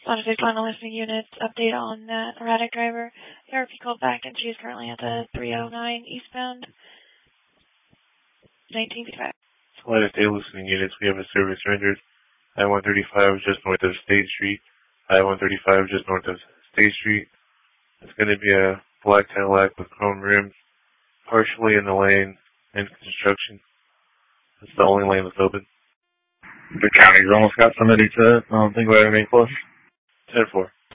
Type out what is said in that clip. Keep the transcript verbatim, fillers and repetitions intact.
Santa Fe Final Listening Unit update on that erratic driver. The R P called back and she is currently at the three oh nine eastbound, nineteen fifty-five. Santa Fe Listening Units, we have a service rendered. I one thirty-five just north of State Street. I one thirty-five just north of State Street. It's going to be a black Cadillac with chrome rims, partially in the lane in construction. It's the only lane that's open. The county's almost got somebody to, I don't think we have any close. ten four.